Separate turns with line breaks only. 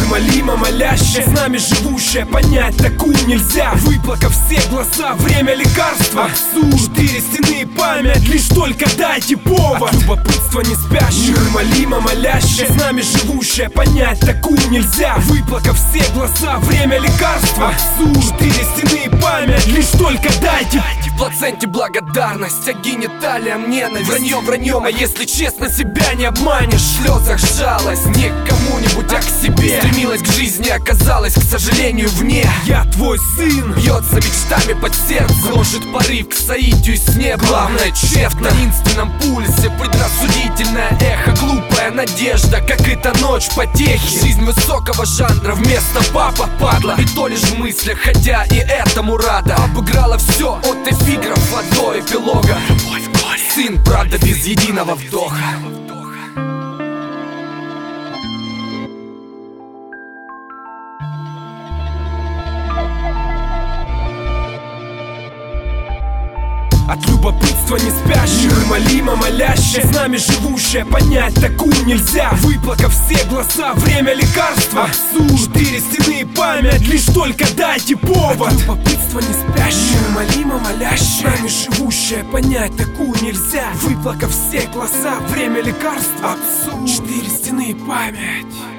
Неумолимо молящая, с нами живущая, понять такую нельзя. Выплакав все глаза, время лекарства. Абсурд, 4 стены и память, лишь только дайте повод. От любопытства не спящих, неумолимо молящая, с нами живущая, понять такую нельзя. Выплакав все глаза, время лекарства. Абсурд, 4 стены и память, лишь только дайте.
В плаценте благодарность, а гениталиям ненависть. Враньем, враньем, а если честно, себя не обманешь. В слезах жалость не к кому-нибудь, а к себе. Стремилась к жизни, оказалась, к сожалению, вне.
Я твой сын,
бьется мечтами под сердце, гложет порыв к соитию с неба. Главное, чеф на таинственном пульсе, предрассудительное эхо, глупая надежда, как и та ночь потехи. Жизнь высокого жанра вместо папа падла, и то лишь в мыслях, хотя и этому рада. Обыграла все от эпиграфа до эпилога. Любовь, горе, сын, правда, без единого вдоха.
От любопытства не спящих, неумолимо молящая, с нами живущая, понять такую нельзя. Выплакав все глаза, время лекарства. Абсурд, 4 стены и память, лишь только дайте повод. От любопытства не спящих, неумолимо молящая, с нами живущая, понять такую нельзя. Выплакав все глаза, время лекарства. Абсурд, 4 стены и память.